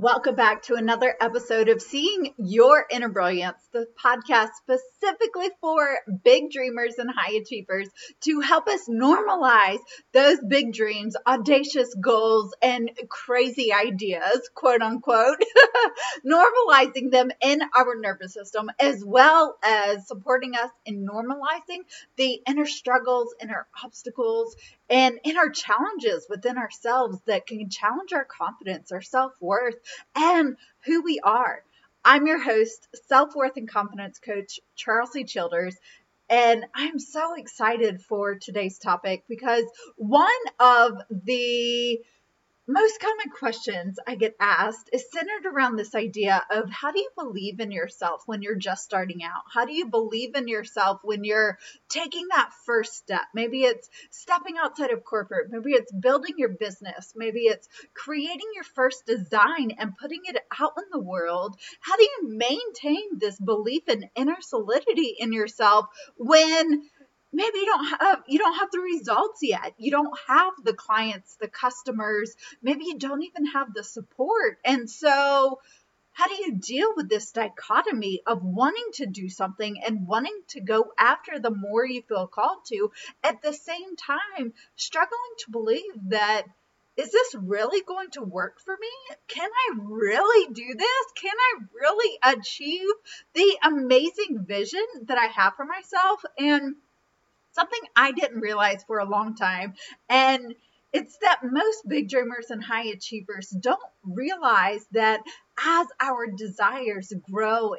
Welcome back to another episode of Seeing Your Inner Brilliance, the podcast specifically for big dreamers and high achievers to help us normalize those big dreams, audacious goals, and crazy ideas, quote unquote, normalizing them in our nervous system, as well as supporting us in normalizing the inner struggles, inner obstacles, and inner challenges within ourselves that can challenge our confidence, our self-worth, and who we are. I'm your host, self-worth and confidence coach, Charles C. Childers, and I'm so excited for today's topic because one of the most common questions I get asked is centered around this idea of how do you believe in yourself when you're just starting out? How do you believe in yourself when you're taking that first step? Maybe it's stepping outside of corporate. Maybe it's building your business. Maybe it's creating your first design and putting it out in the world. How do you maintain this belief in inner solidity in yourself when maybe you don't have the results yet? You don't have the clients, the customers. Maybe you don't even have the support. And so how do you deal with this dichotomy of wanting to do something and wanting to go after the more you feel called to, at the same time struggling to believe that, is this really going to work for me? Can I really do this? Can I really achieve the amazing vision that I have for myself? And something I didn't realize for a long time, and it's that most big dreamers and high achievers don't realize that as our desires grow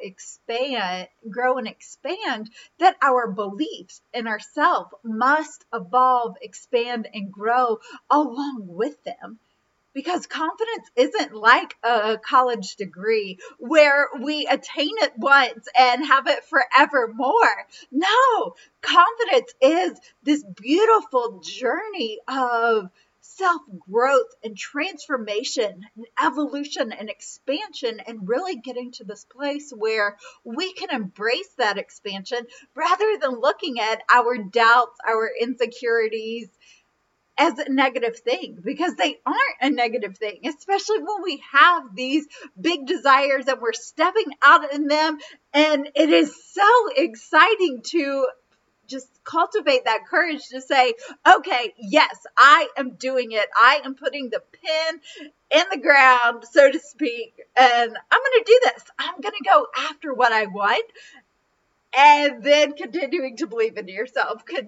and expand, that our beliefs in ourselves must evolve, expand, and grow along with them. Because confidence isn't like a college degree where we attain it once and have it forevermore. No, confidence is this beautiful journey of self-growth and transformation and evolution and expansion, and really getting to this place where we can embrace that expansion rather than looking at our doubts, our insecurities as a negative thing, because they aren't a negative thing, especially when we have these big desires and we're stepping out in them. And it is so exciting to just cultivate that courage to say, okay, yes, I am doing it. I am putting the pin in the ground, so to speak, and I'm going to do this. I'm going to go after what I want. And then continuing to believe in yourself, I'm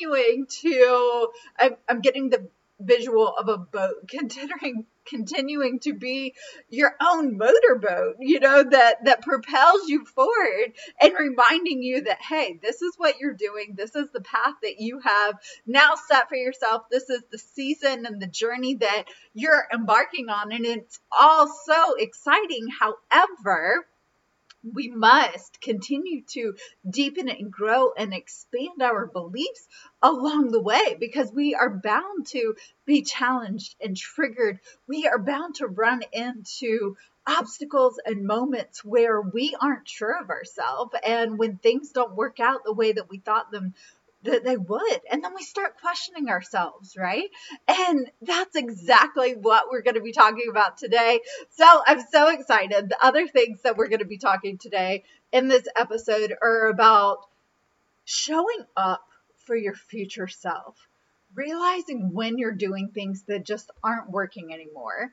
getting the visual of a boat, continuing to be your own motorboat, that propels you forward and reminding you that, hey, this is what you're doing. This is the path that you have now set for yourself. This is the season and the journey that you're embarking on. And it's all so exciting. However, we must continue to deepen and grow and expand our beliefs along the way, because we are bound to be challenged and triggered. We are bound to run into obstacles and moments where we aren't sure of ourselves, and when things don't work out the way that we thought that they would. And then we start questioning ourselves, right? And that's exactly what we're going to be talking about today. So I'm so excited. The other things that we're going to be talking today in this episode are about showing up for your future self, realizing when you're doing things that just aren't working anymore,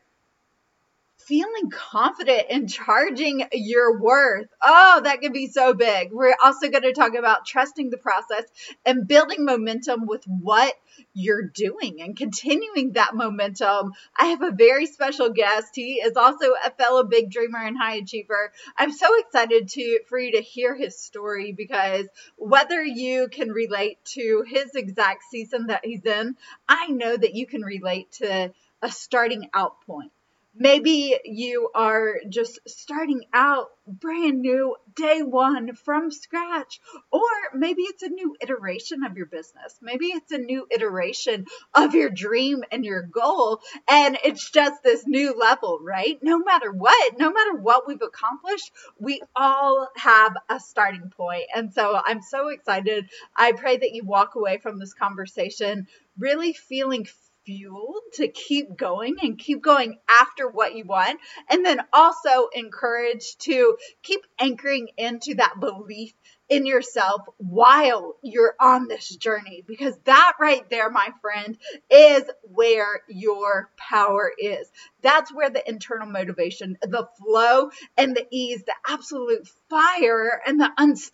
feeling confident in charging your worth. Oh, that can be so big. We're also going to talk about trusting the process and building momentum with what you're doing and continuing that momentum. I have a very special guest. He is also a fellow big dreamer and high achiever. I'm so excited for you to hear his story, because whether you can relate to his exact season that he's in, I know that you can relate to a starting out point. Maybe you are just starting out brand new, day one, from scratch. Or maybe it's a new iteration of your business. Maybe it's a new iteration of your dream and your goal. And it's just this new level, right? No matter what we've accomplished, we all have a starting point. And so I'm so excited. I pray that you walk away from this conversation really feeling fuel to keep going and keep going after what you want. And then also encouraged to keep anchoring into that belief in yourself while you're on this journey, because that right there, my friend, is where your power is. That's where the internal motivation, the flow and the ease, the absolute fire and the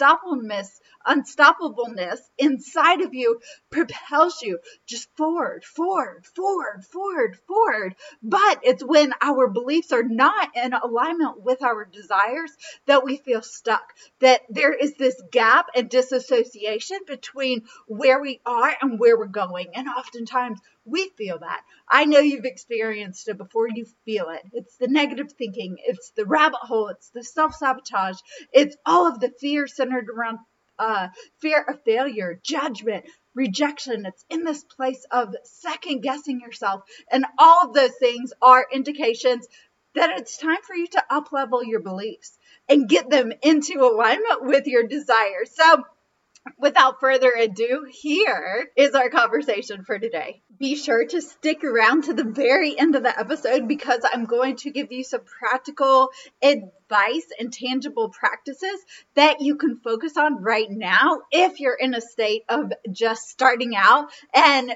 unstoppableness inside of you propels you just forward, forward, forward, forward, forward. But it's when our beliefs are not in alignment with our desires that we feel stuck, that there is this gap and disassociation between where we are and where we're going. And oftentimes we feel that. I know you've experienced it before. You feel it. It's the negative thinking. It's the rabbit hole. It's the self-sabotage. It's all of the fear centered around fear of failure, judgment, rejection. It's in this place of second guessing yourself. And all of those things are indications that it's time for you to up level your beliefs and get them into alignment with your desires. So without further ado, here is our conversation for today. Be sure to stick around to the very end of the episode, because I'm going to give you some practical advice and tangible practices that you can focus on right now if you're in a state of just starting out. And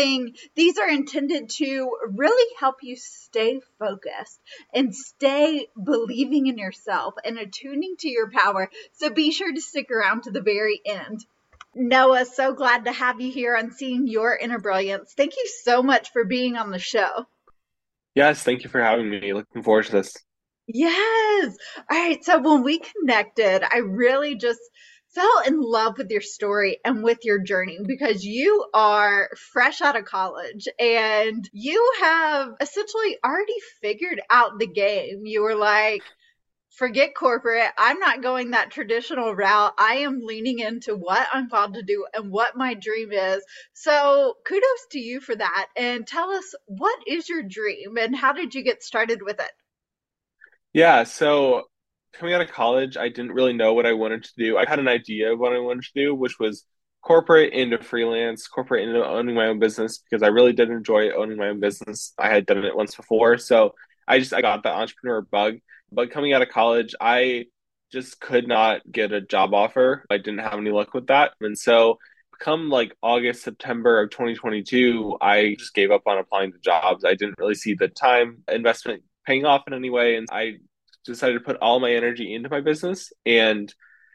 these are intended to really help you stay focused and stay believing in yourself and attuning to your power. So be sure to stick around to the very end. Noah, so glad to have you here on Seeing Your Inner Brilliance. Thank you so much for being on the show. Yes, thank you for having me. Looking forward to this. Yes. All right. So when we connected, I really just fell in love with your story and with your journey, because you are fresh out of college and you have essentially already figured out the game. You were like, forget corporate. I'm not going that traditional route. I am leaning into what I'm called to do and what my dream is. So kudos to you for that. And tell us, what is your dream and how did you get started with it? Yeah, so coming out of college, I didn't really know what I wanted to do. I had an idea of what I wanted to do, which was corporate into freelance, corporate into owning my own business, because I really did enjoy owning my own business. I had done it once before, so I got the entrepreneur bug. But coming out of college, I just could not get a job offer. I didn't have any luck with that. And so come like August, September of 2022, I just gave up on applying to jobs. I didn't really see the time investment paying off in any way. And I decided to put all my energy into my business. And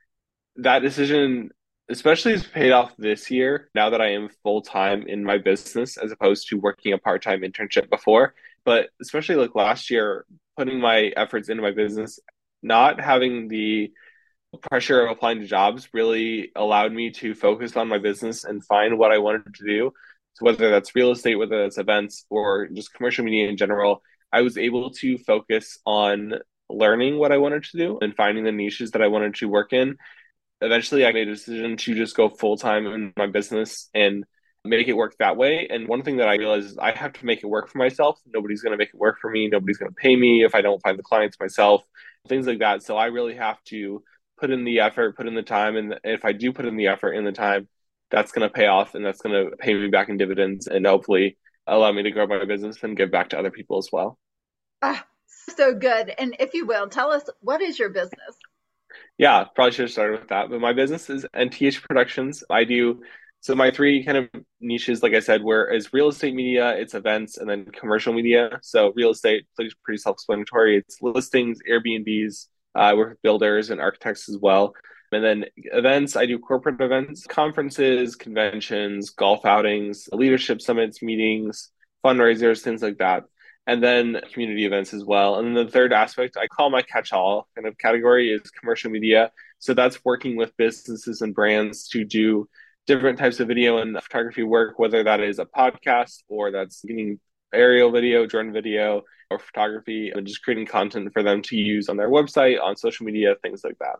that decision, especially, has paid off this year now that I am full time in my business as opposed to working a part time internship before. But especially like last year, putting my efforts into my business, not having the pressure of applying to jobs really allowed me to focus on my business and find what I wanted to do. So whether that's real estate, whether that's events, or just commercial media in general, I was able to focus on learning what I wanted to do and finding the niches that I wanted to work in. Eventually, I made a decision to just go full time in my business and make it work that way. And one thing that I realized is I have to make it work for myself. Nobody's going to make it work for me. Nobody's going to pay me if I don't find the clients myself, things like that. So I really have to put in the effort, put in the time. And if I do put in the effort and the time, that's going to pay off and that's going to pay me back in dividends and hopefully allow me to grow my business and give back to other people as well. Ah, so good. And if you will, tell us, what is your business? Yeah, probably should have started with that. But my business is NTH Productions. I do so my three kind of niches, like I said, where is real estate media, it's events, and then commercial media. So real estate, pretty self-explanatory. It's listings, Airbnbs. I work with builders and architects as well. And then events, I do corporate events, conferences, conventions, golf outings, leadership summits, meetings, fundraisers, things like that. And then community events as well. And then the third aspect I call my catch-all kind of category is commercial media. So that's working with businesses and brands to do different types of video and photography work, whether that is a podcast or that's getting aerial video, drone video, or photography, and just creating content for them to use on their website, on social media, things like that.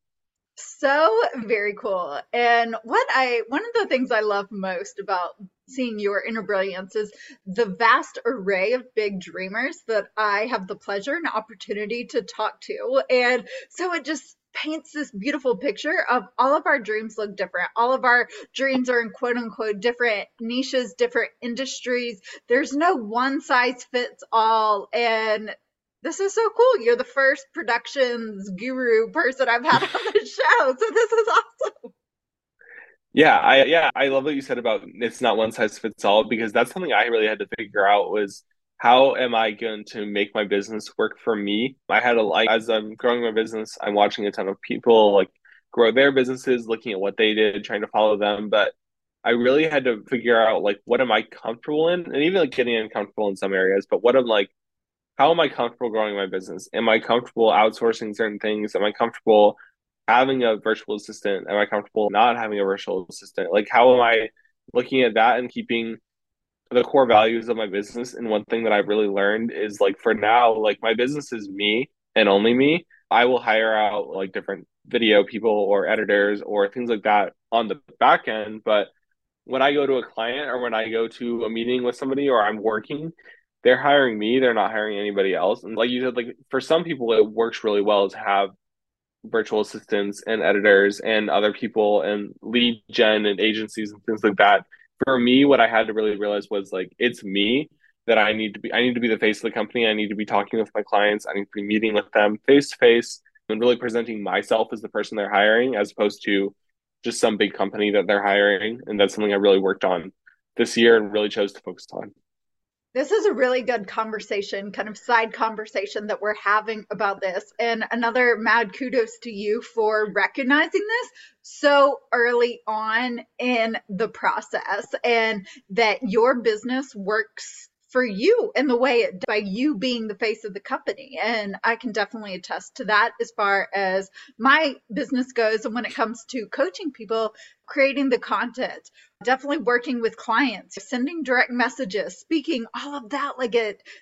So very cool. And one of the things I love most about Seeing Your Inner Brilliance is the vast array of big dreamers that I have the pleasure and opportunity to talk to. And so it just paints this beautiful picture of all of our dreams look different. All of our dreams are in quote unquote different niches, different industries. There's no one size fits all. And this is so cool. You're the first productions guru person I've had on the show. So this is awesome. Yeah, I love what you said about it's not one size fits all because that's something I really had to figure out was how am I going to make my business work for me? I had a like as I'm growing my business, I'm watching a ton of people like grow their businesses, looking at what they did, trying to follow them, but I really had to figure out like what am I comfortable in and even like getting uncomfortable in some areas, but what I'm like how am I comfortable growing my business? Am I comfortable outsourcing certain things? Am I comfortable having a virtual assistant? Am I comfortable not having a virtual assistant? Like, how am I looking at that and keeping the core values of my business? And one thing that I've really learned is like, for now, like, my business is me and only me. I will hire out like different video people or editors or things like that on the back end. But when I go to a client or when I go to a meeting with somebody or I'm working, they're hiring me. They're not hiring anybody else. And like you said, like for some people, it works really well to have virtual assistants and editors and other people and lead gen and agencies and things like that. For me, what I had to really realize was like it's me that I need to be the face of the company. I need to be talking with my clients. I need to be meeting with them face to face and really presenting myself as the person they're hiring as opposed to just some big company that they're hiring. And that's something I really worked on this year and really chose to focus on. This is a really good conversation, kind of side conversation that we're having about this. And another mad kudos to you for recognizing this so early on in the process and that your business works for you in the way it by you being the face of the company. And I can definitely attest to that as far as my business goes. And when it comes to coaching people, creating the content, definitely working with clients, sending direct messages, speaking, all of that. Like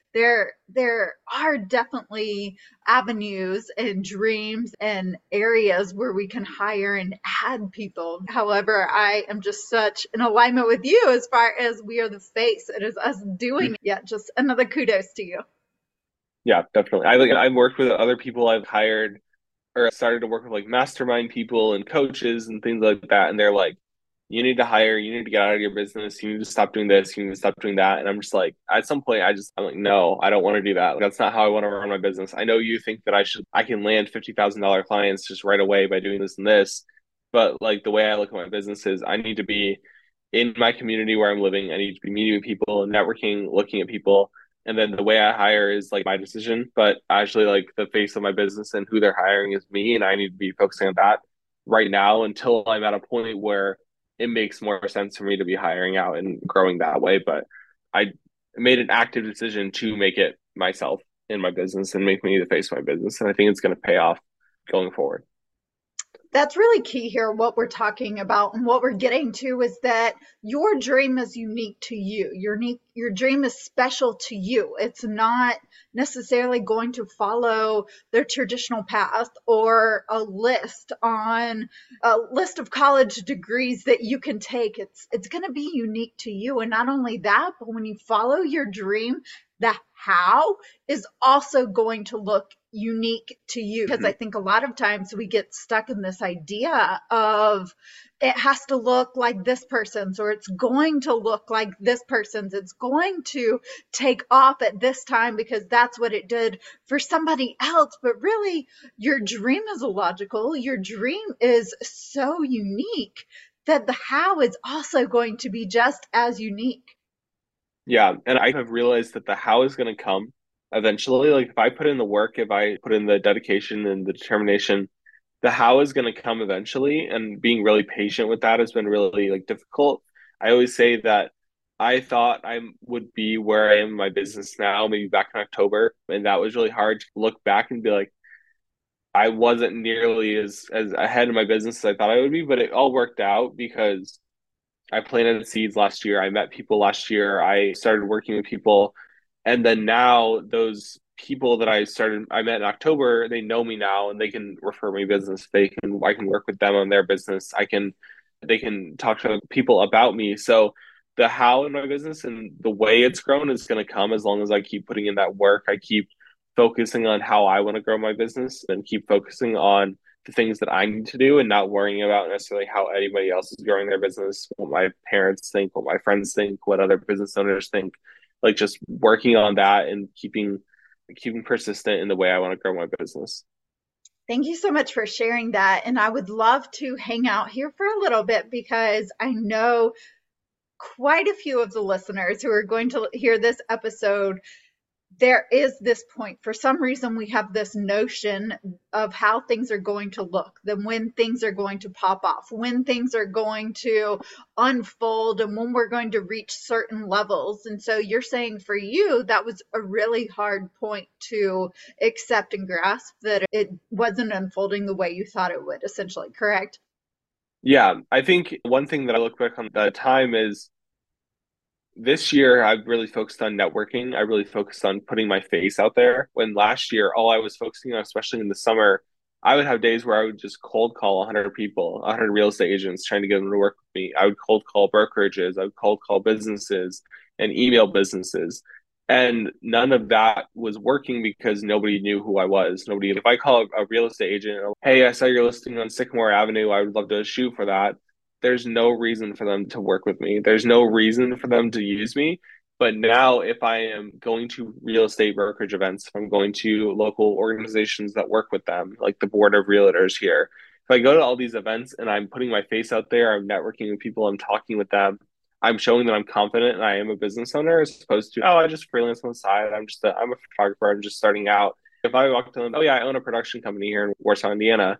there are definitely avenues and dreams and areas where we can hire and add people. However, I am just such in alignment with you as far as we are the face. It is us doing it. Yeah, just another kudos to you. Yeah, definitely. I've worked with other people I've hired or started to work with like mastermind people and coaches and things like that. And they're like, you need to hire, you need to get out of your business, you need to stop doing this, you need to stop doing that. And I'm just like, at some point, I'm like, no, I don't want to do that. Like, that's not how I want to run my business. I know you think that I can land $50,000 clients just right away by doing this and this. But like the way I look at my business is I need to be in my community where I'm living. I need to be meeting with people and networking, looking at people. And then the way I hire is like my decision, but actually like the face of my business and who they're hiring is me. And I need to be focusing on that right now until I'm at a point where it makes more sense for me to be hiring out and growing that way. But I made an active decision to make it myself in my business and make me the face of my business. And I think it's going to pay off going forward. That's really key here. What we're talking about and what we're getting to is that your dream is unique to you. Your dream is special to you. It's not necessarily going to follow the traditional path or a list of college degrees that you can take. It's going to be unique to you. And not only that, but when you follow your dream, the how is also going to look unique to you. Because I think a lot of times we get stuck in this idea of it has to look like this person's, or it's going to look like this person's. It's going to take off at this time because that's what it did for somebody else. But really, your dream is illogical. Your dream is so unique that the how is also going to be just as unique. Yeah. And I have realized that the how is going to come eventually. Like if I put in the work, if I put in the dedication and the determination, the how is going to come eventually. And being really patient with that has been really like difficult. I always say that I thought I would be where I am in my business now, maybe back in October. And that was really hard to look back and be like, I wasn't nearly as ahead in my business as I thought I would be, but it all worked out because I planted seeds last year. I met people last year. I started working with people. And then now those people that I met in October, they know me now and they can refer me business. I can work with them on their business. They can talk to people about me. So the how in my business and the way it's grown is going to come as long as I keep putting in that work. I keep focusing on how I want to grow my business and keep focusing on the things that I need to do and not worrying about necessarily how anybody else is growing their business, what my parents think, what my friends think, what other business owners think. Like just working on that and keeping persistent in the way I want to grow my business. Thank you so much for sharing that. And I would love to hang out here for a little bit because I know quite a few of the listeners who are going to hear this episode. There is this point. For some reason, we have this notion of how things are going to look, then when things are going to pop off, when things are going to unfold, and when we're going to reach certain levels. And so you're saying for you, that was a really hard point to accept and grasp that it wasn't unfolding the way you thought it would, essentially, correct? Yeah, I think one thing that I look back on the time is this year I've really focused on networking. I really focused on putting my face out there. When last year, all I was focusing on, especially in the summer, I would have days where I would just cold call 100 people, 100 real estate agents trying to get them to work with me. I would cold call brokerages, I would cold call businesses and email businesses. And none of that was working because nobody knew who I was. Nobody, if I call a real estate agent, hey, I saw your listing on Sycamore Avenue, I would love to shoot for that, there's no reason for them to work with me. There's no reason for them to use me. But now, if I am going to real estate brokerage events, if I'm going to local organizations that work with them, like the Board of Realtors here, if I go to all these events and I'm putting my face out there, I'm networking with people, I'm talking with them, I'm showing that I'm confident and I am a business owner, as opposed to, oh, I just freelance on the side. I'm a photographer. I'm just starting out. If I walk to them, oh yeah, I own a production company here in Warsaw, Indiana,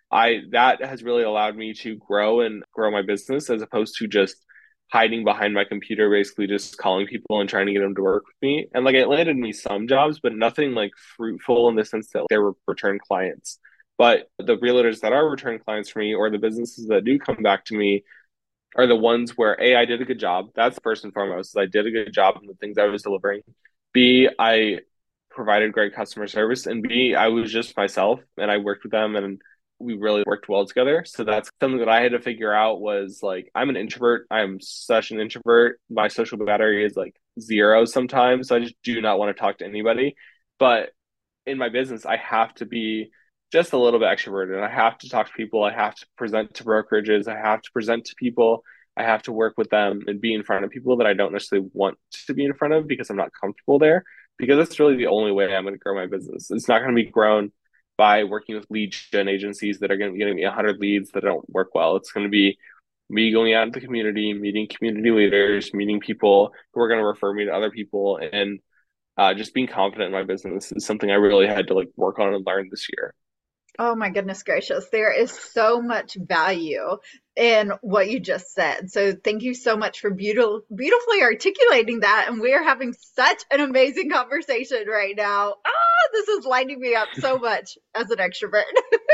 I that has really allowed me to grow and grow my business as opposed to just hiding behind my computer, basically just calling people and trying to get them to work with me. And like it landed me some jobs, but nothing like fruitful in the sense that they were return clients. But the realtors that are return clients for me or the businesses that do come back to me are the ones where A, I did a good job. That's first and foremost. I did a good job in the things I was delivering. B, I provided great customer service. And B, I was just myself and I worked with them and we really worked well together. So that's something that I had to figure out was like, I'm an introvert. I'm such an introvert. My social battery is like zero sometimes. So I just do not want to talk to anybody. But in my business, I have to be just a little bit extroverted. I have to talk to people. I have to present to brokerages. I have to present to people. I have to work with them and be in front of people that I don't necessarily want to be in front of because I'm not comfortable there. Because that's really the only way I'm going to grow my business. It's not going to be grown by working with lead gen agencies that are going to be getting me 100 leads that don't work well. It's going to be me going out into the community, meeting community leaders, meeting people who are going to refer me to other people, and just being confident in my business is something I really had to like work on and learn this year. Oh my goodness gracious. There is so much value in what you just said. So thank you so much for beautifully articulating that. And we are having such an amazing conversation right now. Ah, this is lighting me up so much as an extrovert.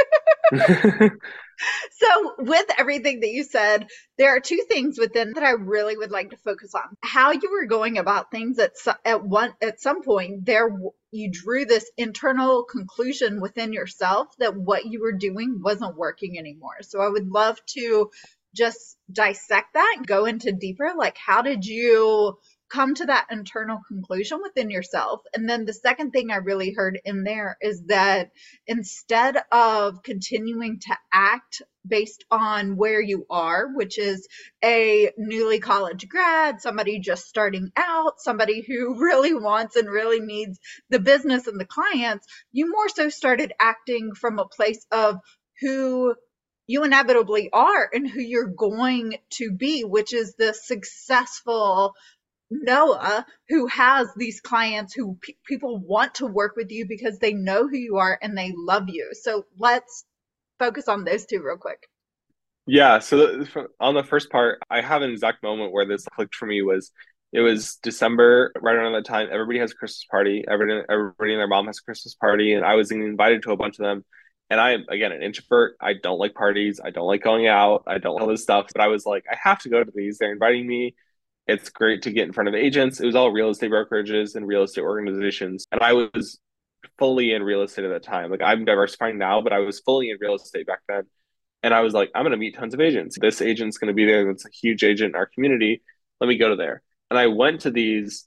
So, with everything that you said, there are two things within that I really would like to focus on. How you were going about things at some point there you drew this internal conclusion within yourself that what you were doing wasn't working anymore. So, I would love to just dissect that and go into deeper, like how did you come to that internal conclusion within yourself? And then the second thing I really heard in there is that instead of continuing to act based on where you are, which is a newly college grad, somebody just starting out, somebody who really wants and really needs the business and the clients, you more so started acting from a place of who you inevitably are and who you're going to be, which is the successful Noah who has these clients who people want to work with you because they know who you are and they love you. So let's focus on those two real quick. Yeah, so on the first part, I have an exact moment where this clicked for me was it was December, right around that time. Everybody has a Christmas party. Everybody and their mom has a Christmas party, and I was invited to a bunch of them. And I am, again, an introvert. I don't like parties. I don't like going out. I don't like all this stuff. But I was like, I have to go to these. They're inviting me. It's great to get in front of agents. It was all real estate brokerages and real estate organizations. And I was fully in real estate at that time. Like I'm diversifying now, but I was fully in real estate back then. And I was like, I'm going to meet tons of agents. This agent's going to be there. That's a huge agent in our community. Let me go to there. And I went to these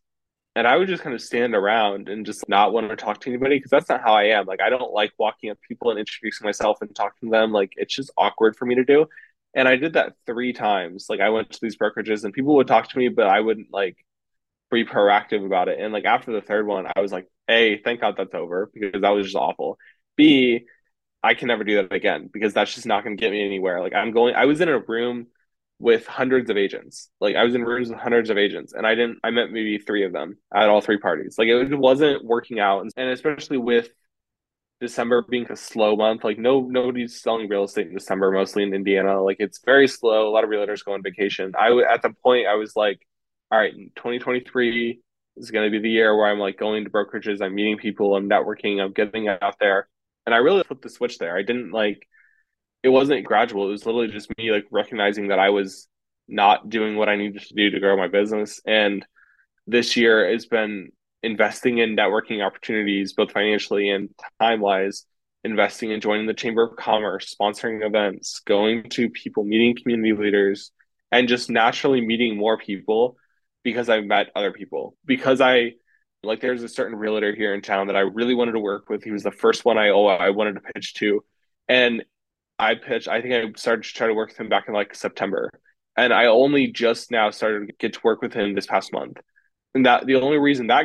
And I would just kind of stand around and just not want to talk to anybody because that's not how I am. Like, I don't like walking up to people and introducing myself and talking to them. Like, it's just awkward for me to do. And I did that 3 times. Like, I went to these brokerages and people would talk to me, but I wouldn't like be proactive about it. And like after the third one, I was like, A, thank God that's over because that was just awful. B, I can never do that again because that's just not going to get me anywhere. Like I was in a room with hundreds of agents. Like I was in rooms with hundreds of agents and I met maybe 3 of them at all 3 parties. Like it wasn't working out. And especially with December being a slow month, like nobody's selling real estate in December, mostly in Indiana. Like it's very slow. A lot of realtors go on vacation. At the point I was like, all right, 2023 is going to be the year where I'm like going to brokerages, I'm meeting people, I'm networking, I'm getting out there. And I really flipped the switch there. I didn't like it wasn't gradual. It was literally just me like recognizing that I was not doing what I needed to do to grow my business. And this year has been investing in networking opportunities, both financially and time wise, investing in joining the Chamber of Commerce, sponsoring events, going to people, meeting community leaders, and just naturally meeting more people because I've met other people. Because I like there's a certain realtor here in town that I really wanted to work with. He was the first one I wanted to pitch to. And I think I started to try to work with him back in like September. And I only just now started to get to work with him this past month. And that the only reason that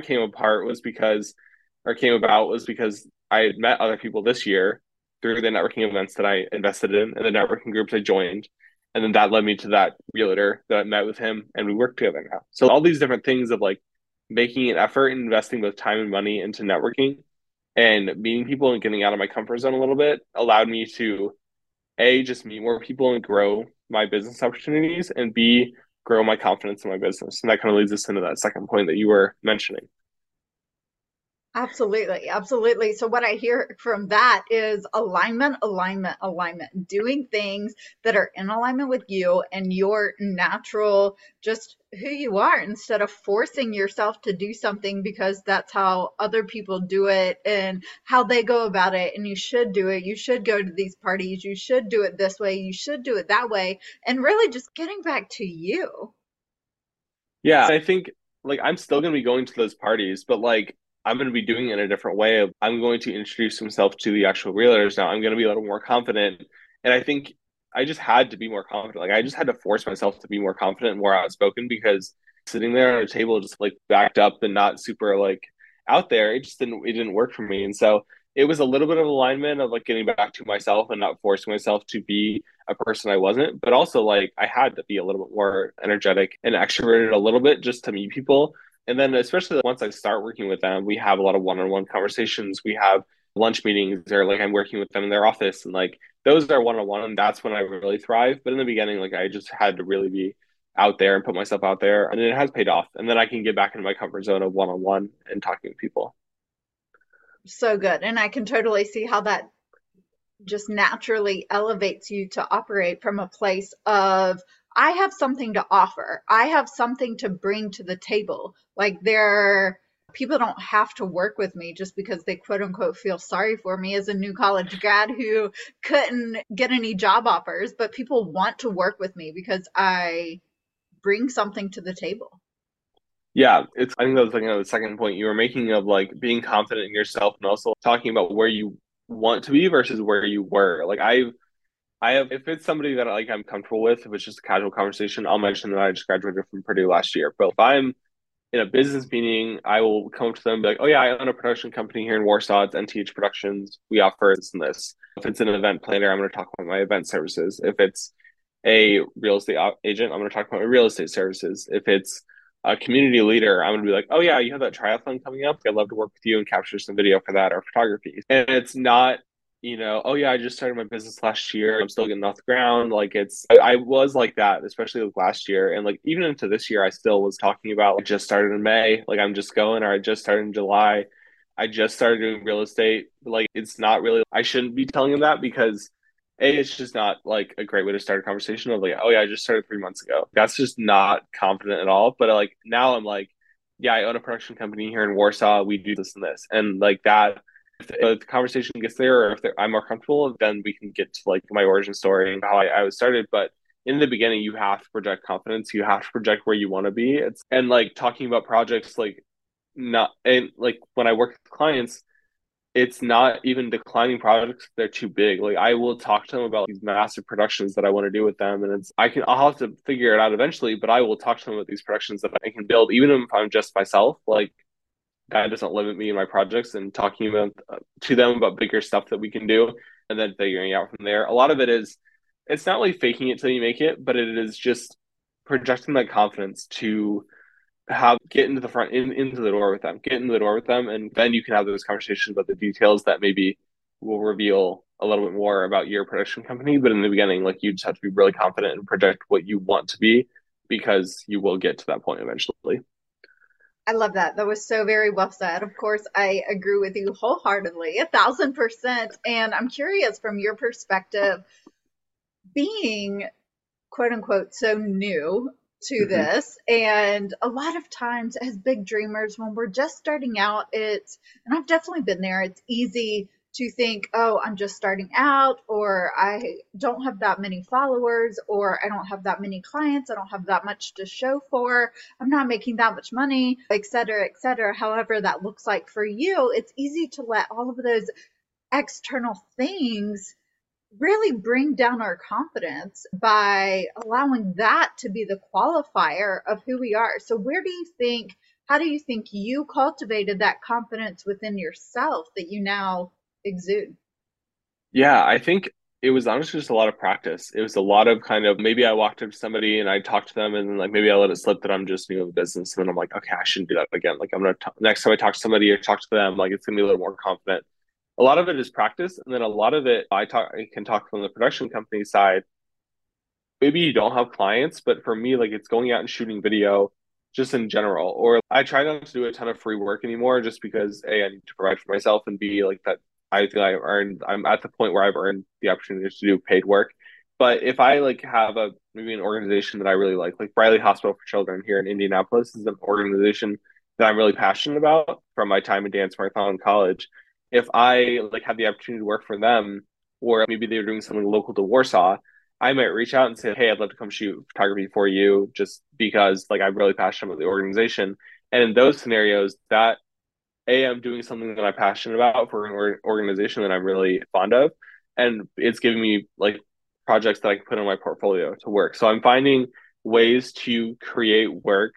came about was because I had met other people this year through the networking events that I invested in and the networking groups I joined. And then that led me to that realtor that I met with him and we work together now. So all these different things of like making an effort and investing both time and money into networking and meeting people and getting out of my comfort zone a little bit allowed me to A, just meet more people and grow my business opportunities, and B, grow my confidence in my business. And that kind of leads us into that second point that you were mentioning. Absolutely, absolutely. So what I hear from that is alignment, alignment, alignment. Doing things that are in alignment with you and your natural, just who you are, instead of forcing yourself to do something because that's how other people do it and how they go about it. And you should do it. You should go to these parties. You should do it this way. You should do it that way. And really just getting back to you. Yeah, I think like I'm still going to be going to those parties, but like I'm going to be doing it in a different way. Of I'm going to introduce myself to the actual realtors now. I'm going to be a little more confident, and I think I just had to be more confident. Like I just had to force myself to be more confident and more outspoken because sitting there on a table just like backed up and not super like out there, it didn't work for me. And so it was a little bit of alignment of like getting back to myself and not forcing myself to be a person I wasn't, but also like I had to be a little bit more energetic and extroverted a little bit just to meet people. And then especially once I start working with them, we have a lot of one-on-one conversations. We have lunch meetings or like I'm working with them in their office and like those are one-on-one and that's when I really thrive. But in the beginning, like I just had to really be out there and put myself out there and it has paid off. And then I can get back into my comfort zone of one-on-one and talking to people. So good. And I can totally see how that just naturally elevates you to operate from a place of I have something to offer. I have something to bring to the table. Like there people don't have to work with me just because they quote unquote feel sorry for me as a new college grad who couldn't get any job offers, but people want to work with me because I bring something to the table. Yeah, I think that was like the second point you were making of like being confident in yourself and also talking about where you want to be versus where you were. Like I have if it's somebody that like I'm comfortable with, if it's just a casual conversation, I'll mention that I just graduated from Purdue last year. But if I'm in a business meeting, I will come up to them and be like, "Oh yeah, I own a production company here in Warsaw. It's NTH Productions. We offer this and this." If it's an event planner, I'm going to talk about my event services. If it's a real estate agent, I'm going to talk about my real estate services. If it's a community leader, I'm going to be like, "Oh yeah, you have that triathlon coming up. I'd love to work with you and capture some video for that or photography." And it's not oh yeah, I just started my business last year. I'm still getting off the ground. Like I was like that, especially like last year. And like even into this year, I still was talking about like just started in May. Like I'm just going, or I just started in July. I just started doing real estate. Like it's not really, I shouldn't be telling them that because it's just not like a great way to start a conversation of like, oh yeah, I just started 3 months ago. That's just not confident at all. But like now I'm like, yeah, I own a production company here in Warsaw. We do this and this. And like that if the conversation gets there or if I'm more comfortable, then we can get to like my origin story and how I was started. But in the beginning, you have to project confidence. You have to project where you want to be. And like talking about projects, like not, and like when I work with clients, it's not even declining projects. They're too big. Like I will talk to them about these massive productions that I want to do with them. And I'll have to figure it out eventually, but I will talk to them about these productions that I can build, even if I'm just myself. Like God doesn't limit me in my projects, and talking about to them about bigger stuff that we can do and then figuring out from there. A lot of it is, it's not like faking it till you make it, but it is just projecting that confidence to have get into the front into the door with them, get into the door with them, and then you can have those conversations about the details that maybe will reveal a little bit more about your production company. But in the beginning, like you just have to be really confident and project what you want to be, because you will get to that point eventually. I love that. That was so very well said. Of course, I agree with you wholeheartedly, 1,000%. And I'm curious from your perspective, being quote unquote so new to Mm-hmm. this, and a lot of times as big dreamers when we're just starting out, it's, and I've definitely been there, it's easy to think, oh, I'm just starting out, or I don't have that many followers, or I don't have that many clients, I don't have that much to show for, I'm not making that much money, et cetera, et cetera. However that looks like for you, it's easy to let all of those external things really bring down our confidence by allowing that to be the qualifier of who we are. So, how do you think you cultivated that confidence within yourself that you now exude? Yeah, I think it was honestly just a lot of practice. It was a lot of kind of, maybe I walked up to somebody and I talked to them, and then like maybe I let it slip that I'm just new in the business, and then I'm like, okay, I shouldn't do that again. Like next time I talk to somebody or talk to them, like it's gonna be a little more confident. A lot of it is practice, and then a lot of it I can talk from the production company side. Maybe you don't have clients, but for me, like it's going out and shooting video just in general. Or I try not to do a ton of free work anymore, just because A, I need to provide for myself, and B, like that I feel I'm at the point where I've earned the opportunity to do paid work. But if I like have a maybe an organization that I really like Briley Hospital for Children here in Indianapolis is an organization that I'm really passionate about from my time in dance marathon in college. If I like have the opportunity to work for them, or maybe they're doing something local to Warsaw, I might reach out and say, "Hey, I'd love to come shoot photography for you," just because like I'm really passionate about the organization. And in those scenarios, that A, I'm doing something that I'm passionate about for an organization that I'm really fond of, and it's giving me like projects that I can put in my portfolio to work. So I'm finding ways to create work.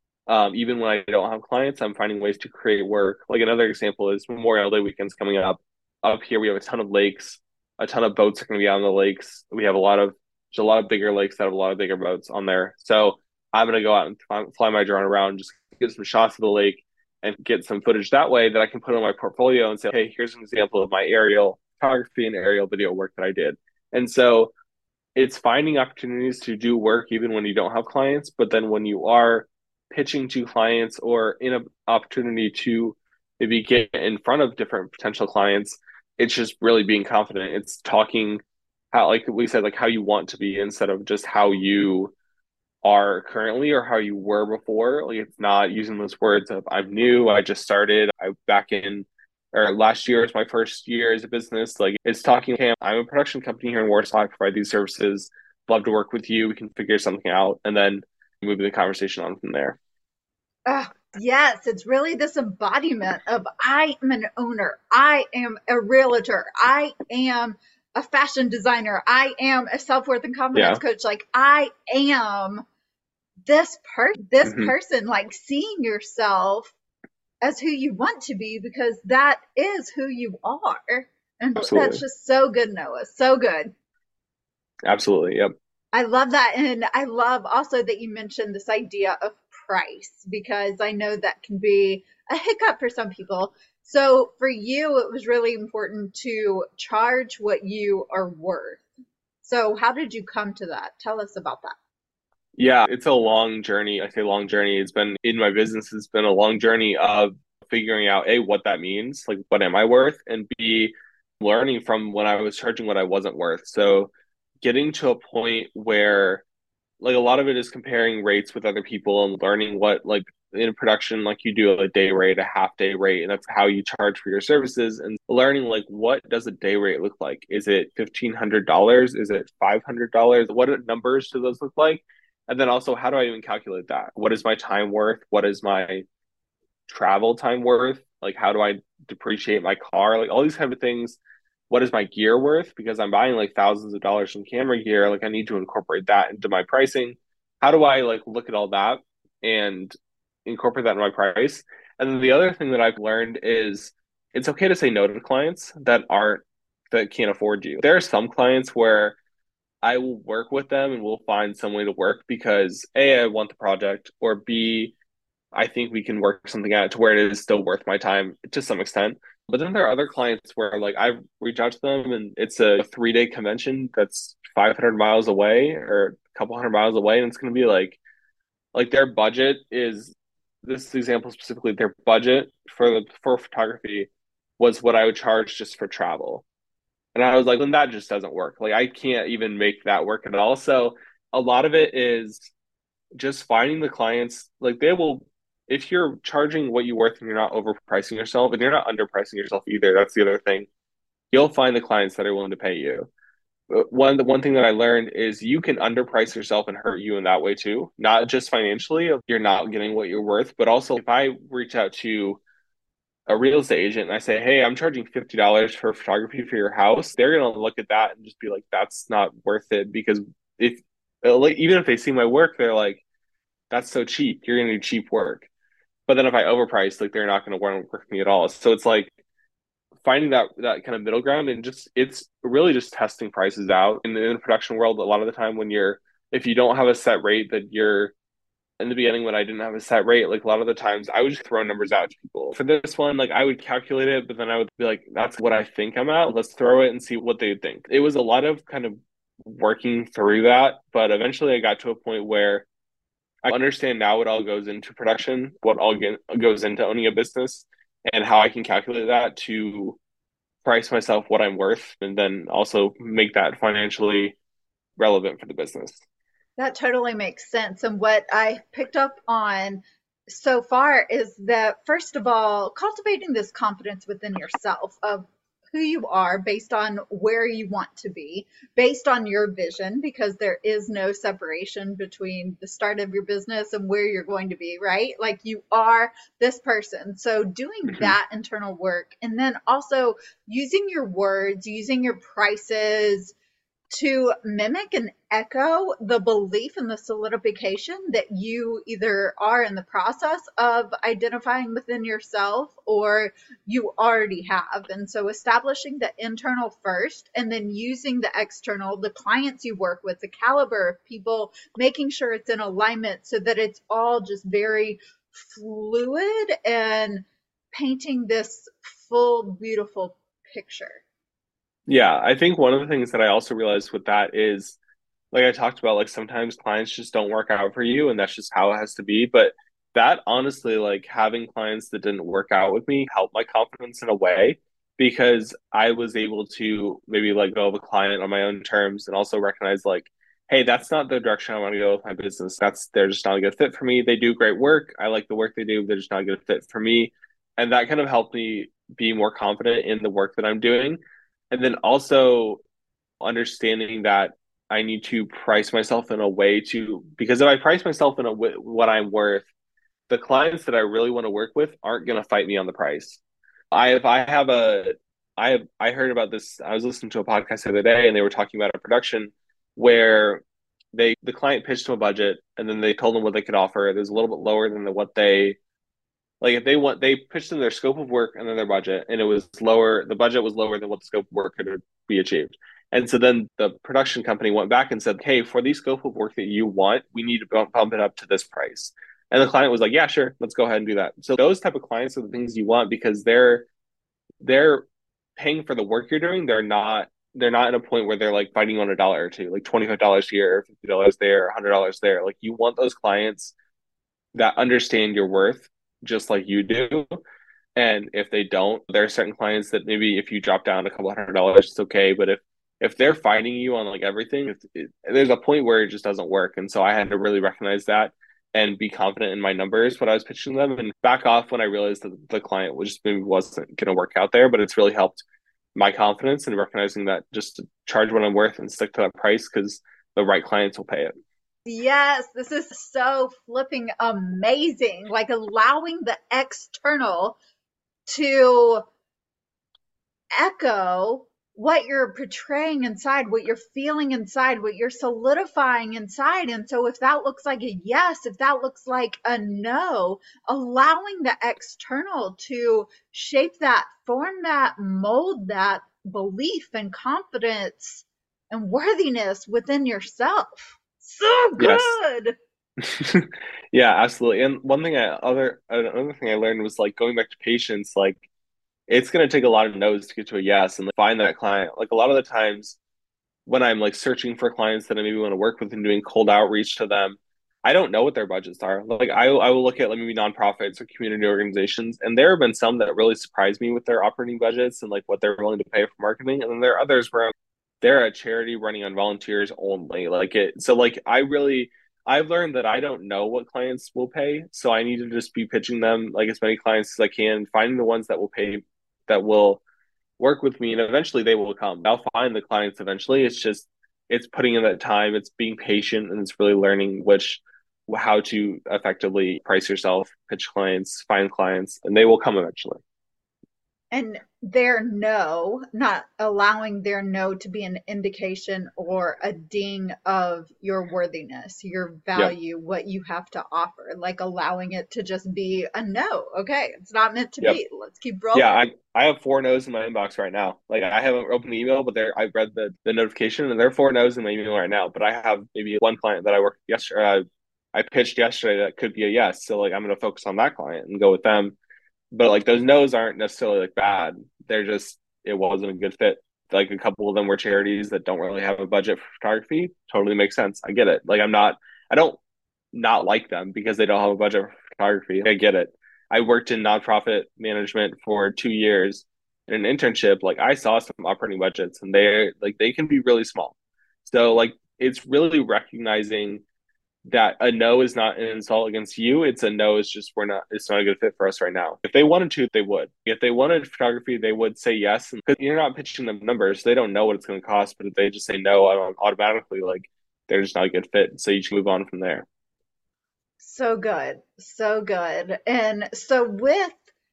Even when I don't have clients, I'm finding ways to create work. Like another example is Memorial Day weekend's coming up. Up here, we have a ton of lakes. A ton of boats are going to be on the lakes. We have there's a lot of bigger lakes that have a lot of bigger boats on there. So I'm going to go out and fly my drone around, just get some shots of the lake and get some footage that way that I can put on my portfolio and say, hey, here's an example of my aerial photography and aerial video work that I did. And so it's finding opportunities to do work even when you don't have clients, but then when you are pitching to clients or in an opportunity to maybe get in front of different potential clients, it's just really being confident. It's talking how, like we said, like how you want to be instead of just how you are currently or how you were before. Like it's not using those words of I'm new, I just started, I back in or last year is my first year as a business. Like it's talking, hey, I'm a production company here in Warsaw. I provide these services. Love to work with you. We can figure something out, and then moving the conversation on from there. Ah, yes, it's really this embodiment of I am an owner, I am a realtor, I am a fashion designer, I am a self-worth and confidence Yeah. coach. Like I am this Hmm. person, like seeing yourself as who you want to be because that is who you are. And that's Absolutely. just so good, Noah. So good. Absolutely. Yep. I love that. And I love also that you mentioned this idea of price because I know that can be a hiccup for some people. So for you, it was really important to charge what you are worth. So how did you come to that? Tell us about that. Yeah, it's a long journey. I say long journey. It's been in my business, it's been a long journey of figuring out A, what that means, like what am I worth, and B, learning from when I was charging what I wasn't worth. So getting to a point where like a lot of it is comparing rates with other people and learning what like in production, like you do a day rate, a half day rate, and that's how you charge for your services, and learning like what does a day rate look like? Is it $1,500? Is it $500? What numbers do those look like? And then also, how do I even calculate that? What is my time worth? What is my travel time worth? Like, how do I depreciate my car? Like, all these kind of things. What is my gear worth? Because I'm buying like thousands of dollars in camera gear. Like, I need to incorporate that into my pricing. How do I like look at all that and incorporate that in my price? And then the other thing that I've learned is it's okay to say no to clients that can't afford you. There are some clients where I will work with them and we'll find some way to work because A, I want the project, or B, I think we can work something out to where it is still worth my time to some extent. But then there are other clients where like I reach out to them and it's a 3 day convention that's 500 miles away or a couple hundred miles away, and it's going to be like their budget is this example specifically. Their budget for photography was what I would charge just for travel. And I was like, then that just doesn't work. Like I can't even make that work at all. So a lot of it is just finding the clients. Like they will, if you're charging what you're worth and you're not overpricing yourself and you're not underpricing yourself either, that's the other thing. You'll find the clients that are willing to pay you. The one thing that I learned is you can underprice yourself and hurt you in that way too. Not just financially, if you're not getting what you're worth, but also if I reach out to a real estate agent and I say, hey, I'm charging $50 for photography for your house, they're going to look at that and just be like, that's not worth it. Because if, like, even if they see my work, they're like, that's so cheap. You're going to do cheap work. But then if I overprice, like, they're not going to want to work with me at all. So it's like finding that kind of middle ground and just, it's really just testing prices out in the production world. A lot of the time if you don't have a set rate that you're, in the beginning when I didn't have a set rate, like a lot of the times I would just throw numbers out to people. For this one, like I would calculate it, but then I would be like, that's what I think I'm at. Let's throw it and see what they think. It was a lot of kind of working through that, but eventually I got to a point where I understand now what all goes into production, goes into owning a business, and how I can calculate that to price myself what I'm worth, and then also make that financially relevant for the business. That totally makes sense. And what I picked up on so far is that, first of all, cultivating this confidence within yourself of who you are based on where you want to be, based on your vision, because there is no separation between the start of your business and where you're going to be, right? Like you are this person. So doing Mm-hmm. that internal work and then also using your words, using your prices, to mimic and echo the belief and the solidification that you either are in the process of identifying within yourself or you already have. And so establishing the internal first and then using the external, the clients you work with, the caliber of people, making sure it's in alignment so that it's all just very fluid and painting this full, beautiful picture. Yeah, I think one of the things that I also realized with that is, like I talked about, like sometimes clients just don't work out for you, and that's just how it has to be. But that honestly, like having clients that didn't work out with me helped my confidence in a way because I was able to maybe let go of a client on my own terms and also recognize like, hey, that's not the direction I want to go with my business. They're just not a good fit for me. They do great work. I like the work they do. They're just not a good fit for me. And that kind of helped me be more confident in the work that I'm doing. And then also understanding that I need to price myself in a way to, because if I price myself in what I'm worth, the clients that I really want to work with aren't going to fight me on the price. If I have I heard about this. I was listening to a podcast the other day, and they were talking about a production where the client pitched them a budget, and then they told them what they could offer. It was a little bit lower than what they like. If they pitched them their scope of work and then their budget, and it was lower. The budget was lower than what the scope of work could be achieved. And so then the production company went back and said, hey, for the scope of work that you want, we need to bump it up to this price. And the client was like, yeah, sure, let's go ahead and do that. So those type of clients are the things you want because they're paying for the work you're doing. They're not at a point where they're like fighting on a dollar or two, like $25 here, $50 there, $100 there. Like you want those clients that understand your worth just like you do. And if they don't, there are certain clients that maybe if you drop down a couple $100, it's okay. But if they're fighting you on like everything, there's a point where it just doesn't work. And so I had to really recognize that and be confident in my numbers when I was pitching them and back off when I realized that the client was just maybe wasn't going to work out there. But it's really helped my confidence in recognizing that just to charge what I'm worth and stick to that price because the right clients will pay it. Yes, this is so flipping amazing. Like allowing the external to echo what you're portraying inside, what you're feeling inside, what you're solidifying inside. And so if that looks like a yes, if that looks like a no, allowing the external to shape that, form that, mold that belief and confidence and worthiness within yourself. So Yes. good. Yeah, absolutely. And another thing I learned was like going back to patience, like it's gonna take a lot of no's to get to a yes and like, find that client. Like a lot of the times when I'm like searching for clients that I maybe want to work with and doing cold outreach to them, I don't know what their budgets are. Like I will look at like maybe nonprofits or community organizations, and there have been some that really surprised me with their operating budgets and like what they're willing to pay for marketing. And then there are others where they're a charity running on volunteers only. Like it so like I've learned that I don't know what clients will pay. So I need to just be pitching them like as many clients as I can, finding the ones that will pay that will work with me, and eventually they will come. I'll find the clients eventually. It's putting in that time, it's being patient, and it's really learning which how to effectively price yourself, pitch clients, find clients, and they will come eventually. And their no, not allowing their no to be an indication or a ding of your worthiness, your Yeah. value, what you have to offer, like allowing it to just be a no. Okay, it's not meant to Yep. be. Let's keep Yeah, rolling. I have four no's in my inbox right now. Like I haven't opened the email, but there I've read the notification, and there are four no's in my email right now. But I have maybe one client that I worked yesterday. I pitched yesterday that could be a yes. So like I'm going to focus on that client and go with them. But like those no's aren't necessarily like bad. They're just it wasn't a good fit. Like a couple of them were charities that don't really have a budget for photography. Totally makes sense. I get it. Like I don't not like them because they don't have a budget for photography. I get it. I worked in nonprofit management for 2 years in an internship. Like I saw some operating budgets and they can be really small. So like it's really recognizing that a no is not an insult against you. It's a no. It's just it's not a good fit for us right now. If they wanted to, they would. If they wanted photography, they would say yes. And you're not pitching them numbers, they don't know what it's going to cost. But if they just say no, automatically, like they're just not a good fit. So you should move on from there. So good. So good. And so with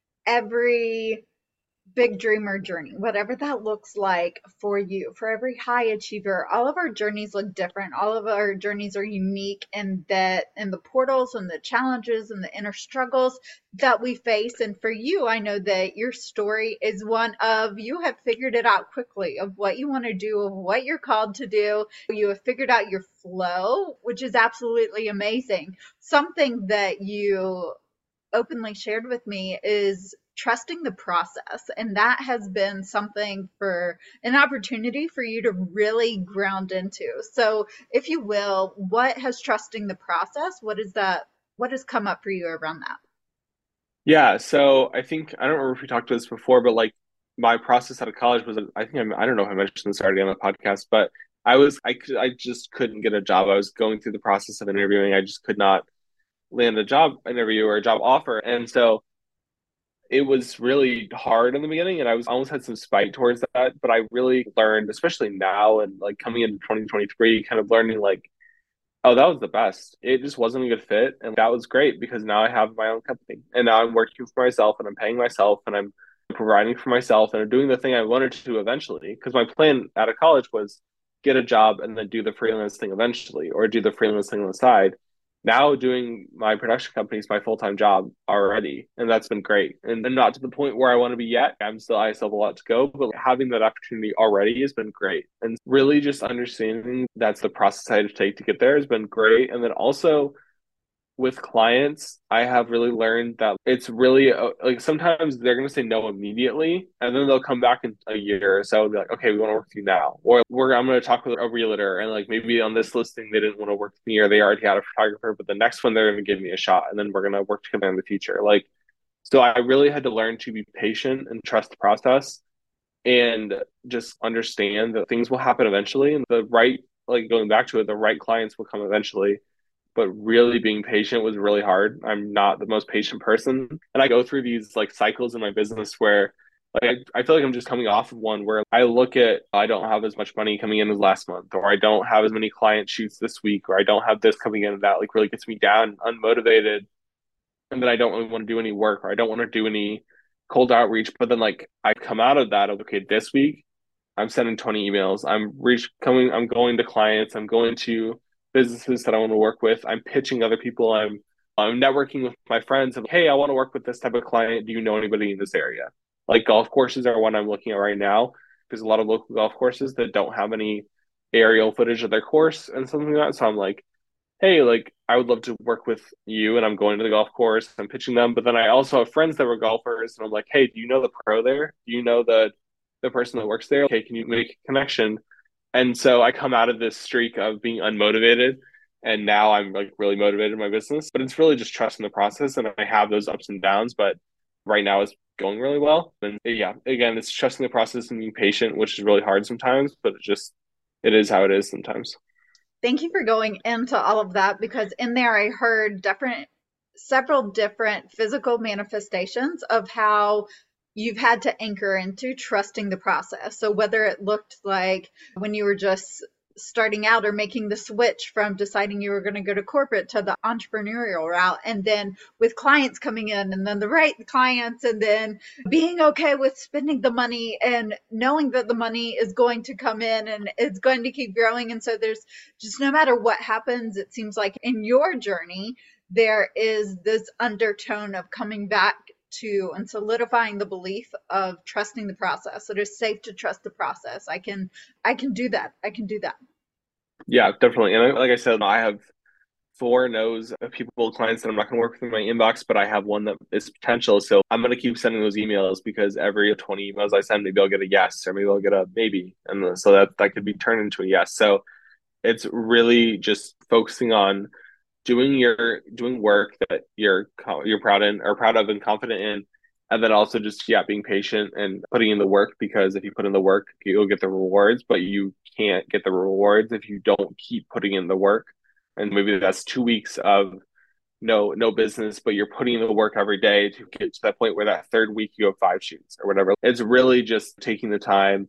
every big dreamer journey, whatever that looks like for you, for every high achiever. All of our journeys look different. All of our journeys are unique in that, in the portals and the challenges and the inner struggles that we face. And for you, I know that your story is one of you have figured it out quickly of what you want to do, of what you're called to do. You have figured out your flow, which is absolutely amazing. Something that you openly shared with me is trusting the process. And that has been something for an opportunity for you to really ground into. So, if you will, what has trusting the process? What is that? What has come up for you around that? Yeah. So I think I don't remember if we talked about this before, but like my process out of college was I don't know if I mentioned this already on the podcast, but I just couldn't get a job. I was going through the process of interviewing. I just could not land a job interview or a job offer. And so it was really hard in the beginning and I almost had some spite towards that. But I really learned, especially now and like coming into 2023, kind of learning like, oh, that was the best. It just wasn't a good fit. And that was great because now I have my own company and now I'm working for myself and I'm paying myself and I'm providing for myself and I'm doing the thing I wanted to do eventually. Because my plan out of college was get a job and then do the freelance thing eventually or do the freelance thing on the side. Now doing my production company is my full-time job already, and that's been great. And not to the point where I want to be yet. I still have a lot to go, but having that opportunity already has been great. And really just understanding that's the process I had to take to get there has been great. And then also with clients, I have really learned that it's really like sometimes they're going to say no immediately, and then they'll come back in a year or so and be like, okay, we want to work with you now. Or I'm going to talk with a realtor, and like maybe on this listing, they didn't want to work with me or they already had a photographer, but the next one, they're going to give me a shot, and then we're going to work together in the future. Like, so I really had to learn to be patient and trust the process and just understand that things will happen eventually. And like going back to it, the right clients will come eventually, but really being patient was really hard. I'm not the most patient person. And I go through these like cycles in my business where Like I feel like I'm just coming off of one where I look at I don't have as much money coming in as last month, or I don't have as many client shoots this week, or I don't have this coming in, and that like really gets me down, unmotivated, and then I don't really want to do any work, or I don't want to do any cold outreach. But then like I come out of that of okay, this week I'm sending 20 emails. I'm going to clients, I'm going to businesses that I want to work with. I'm pitching other people. I'm networking with my friends of, hey, I want to work with this type of client. Do you know anybody in this area? Like golf courses are one I'm looking at right now. There's a lot of local golf courses that don't have any aerial footage of their course and something like that. So I'm like, hey, like I would love to work with you, and I'm going to the golf course, I'm pitching them. But then I also have friends that were golfers, and I'm like, hey, do you know the pro there? Do you know the person that works there? Okay, can you make a connection? And so I come out of this streak of being unmotivated, and now I'm like really motivated in my business. But it's really just trusting the process, and I have those ups and downs, but right now it's going really well. And yeah, again, it's trusting the process and being patient, which is really hard sometimes, but it is how it is sometimes. Thank you for going into all of that because in there I heard several different physical manifestations of how you've had to anchor into trusting the process. So whether it looked like when you were just starting out or making the switch from deciding you were going to go to corporate to the entrepreneurial route, and then with clients coming in and then the right clients, and then being okay with spending the money and knowing that the money is going to come in and it's going to keep growing. And so there's just no matter what happens, it seems like in your journey, there is this undertone of coming back to and solidifying the belief of trusting the process. It is safe to trust the process. I can do that. I can do that. Yeah, definitely. And like I said, I have four no's of people, clients that I'm not going to work with in my inbox, but I have one that is potential. So I'm going to keep sending those emails because every 20 emails I send, maybe I'll get a yes or maybe I'll get a maybe. And so that could be turned into a yes. So it's really just focusing on doing work that you're proud of and confident in, and then also just yeah being patient and putting in the work, because if you put in the work you'll get the rewards, but you can't get the rewards if you don't keep putting in the work. And maybe that's 2 weeks of no business, but you're putting in the work every day to get to that point where that third week you have five shoots or whatever. It's really just taking the time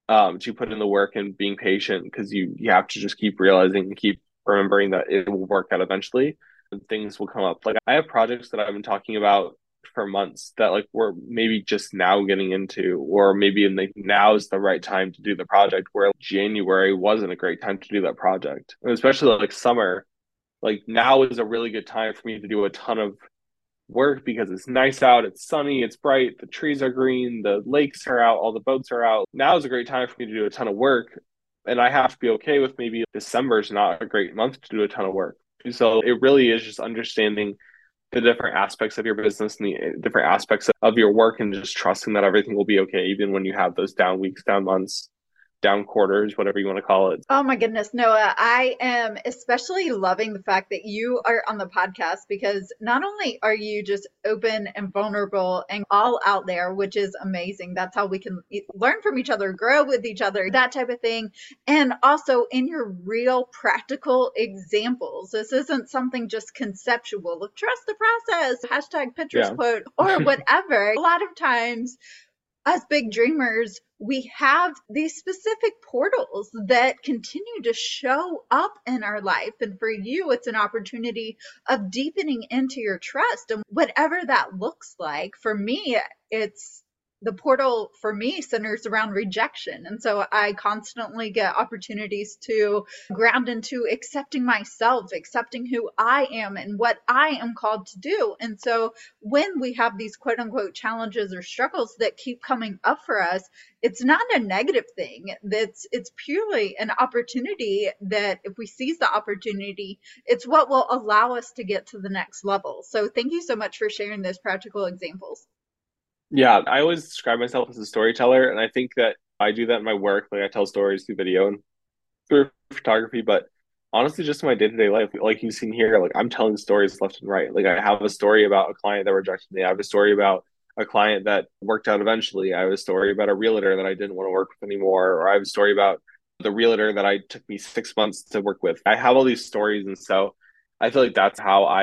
to put in the work and being patient, because you have to just keep realizing and keep remembering that it will work out eventually and things will come up. Like I have projects that I've been talking about for months that like we're maybe just now getting into, or maybe in the now is the right time to do the project, where January wasn't a great time to do that project. And especially like summer, like now is a really good time for me to do a ton of work because it's nice out, it's sunny, it's bright, the trees are green, the lakes are out, all the boats are out. Now is a great time for me to do a ton of work. And I have to be okay with maybe December is not a great month to do a ton of work. So it really is just understanding the different aspects of your business and the different aspects of your work, and just trusting that everything will be okay, even when you have those down weeks, down months, down quarters, whatever you want to call it. Oh my goodness, Noah. I am especially loving the fact that you are on the podcast because not only are you just open and vulnerable and all out there, which is amazing. That's how we can learn from each other, grow with each other, that type of thing. And also in your real practical examples. This isn't something just conceptual. Trust the process, hashtag Pinterest Yeah. quote, or whatever. A lot of times as big dreamers, we have these specific portals that continue to show up in our life. And for you, it's an opportunity of deepening into your trust and whatever that looks like. For me, it's the portal for me centers around rejection. And so I constantly get opportunities to ground into accepting myself, accepting who I am and what I am called to do. And so when we have these quote unquote challenges or struggles that keep coming up for us, it's not a negative thing. It's purely an opportunity that if we seize the opportunity, it's what will allow us to get to the next level. So thank you so much for sharing those practical examples. Yeah, I always describe myself as a storyteller, and I think that I do that in my work. Like I tell stories through video and through photography, but honestly, just in my day-to-day life, like you've seen here, like I'm telling stories left and right. Like I have a story about a client that rejected me. I have a story about a client that worked out eventually. I have a story about a realtor that I didn't want to work with anymore, or I have a story about the realtor that I took me 6 months to work with. I have all these stories, and so I feel like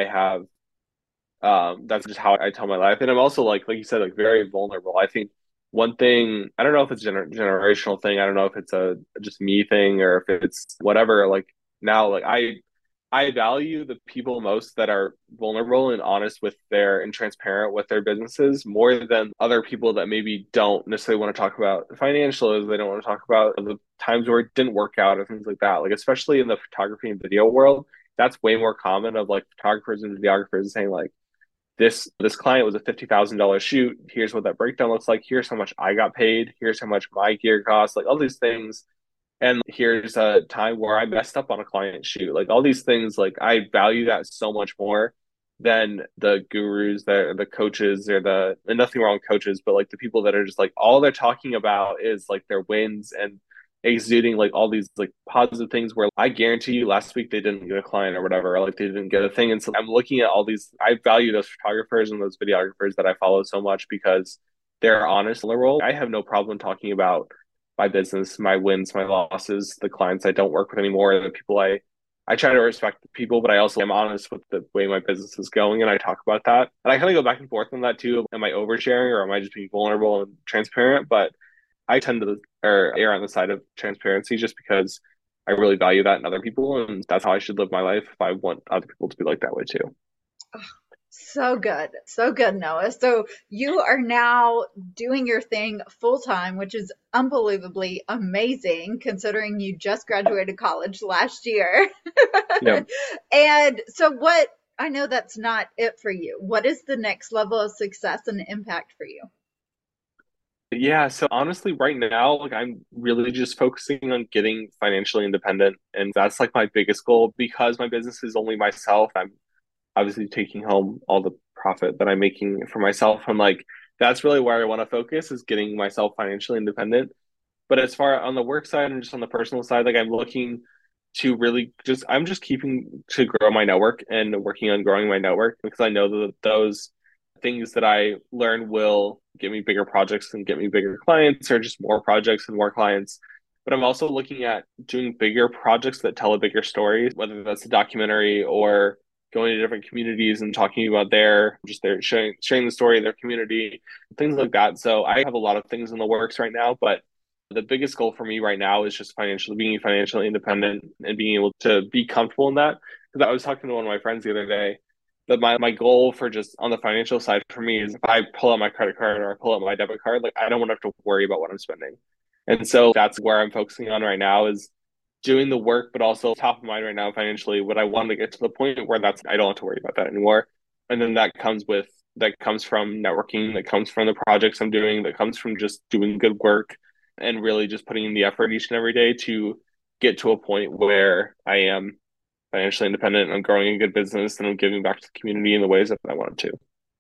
that's just how I tell my life. And I'm also like you said, like very vulnerable. I think one thing, I don't know if it's a generational thing. I don't know if it's a just me thing or if it's whatever. Like now, like I value the people most that are vulnerable and honest with their and transparent with their businesses more than other people that maybe don't necessarily want to talk about financials. They don't want to talk about the times where it didn't work out or things like that. Like especially in the photography and video world, that's way more common of like photographers and videographers saying like this client was a $50,000 shoot. Here's what that breakdown looks like. Here's how much I got paid. Here's how much my gear costs. Like all these things. And here's a time where I messed up on a client shoot. Like all these things, like I value that so much more than the gurus, the coaches, or and nothing wrong with coaches, but like the people that are just like all they're talking about is like their wins and exuding like all these like positive things where I guarantee you last week they didn't get a client or whatever, or like they didn't get a thing. And so I'm looking at all these, I value those photographers and those videographers that I follow so much because they're honest in the role. I have no problem talking about my business, my wins, my losses, the clients I don't work with anymore, the people I try to respect the people, but I also am honest with the way my business is going and I talk about that. And I kind of go back and forth on that too. Am I oversharing or am I just being vulnerable and transparent? But I tend to err on the side of transparency just because I really value that in other people, and that's how I should live my life if I want other people to be like that way too. So good. So good, Noah. So you are now doing your thing full time, which is unbelievably amazing considering you just graduated college last year. Yeah. And so what, I know that's not it for you. What is the next level of success and impact for you? Yeah, so honestly, right now, like I'm really just focusing on getting financially independent, and that's like my biggest goal because my business is only myself. I'm obviously taking home all the profit that I'm making for myself. I'm like, that's really where I want to focus is getting myself financially independent. But as far on the work side and just on the personal side, like I'm looking to really just I'm just keeping to grow my network and working on growing my network because I know that those things that I learn will get me bigger projects and get me bigger clients or just more projects and more clients. But I'm also looking at doing bigger projects that tell a bigger story, whether that's a documentary or going to different communities and talking about their sharing the story of their community, things like that. So I have a lot of things in the works right now, but the biggest goal for me right now is just being financially independent and being able to be comfortable in that. Because I was talking to one of my friends the other day that my goal for just on the financial side for me is if I pull out my credit card or I pull out my debit card, like I don't want to have to worry about what I'm spending. And so that's where I'm focusing on right now is doing the work, but also top of mind right now financially. What I want to get to the point where that's I don't have to worry about that anymore. And then that comes from networking, that comes from the projects I'm doing, that comes from just doing good work and really just putting in the effort each and every day to get to a point where I am financially independent, I'm growing a good business, and I'm giving back to the community in the ways that I want to.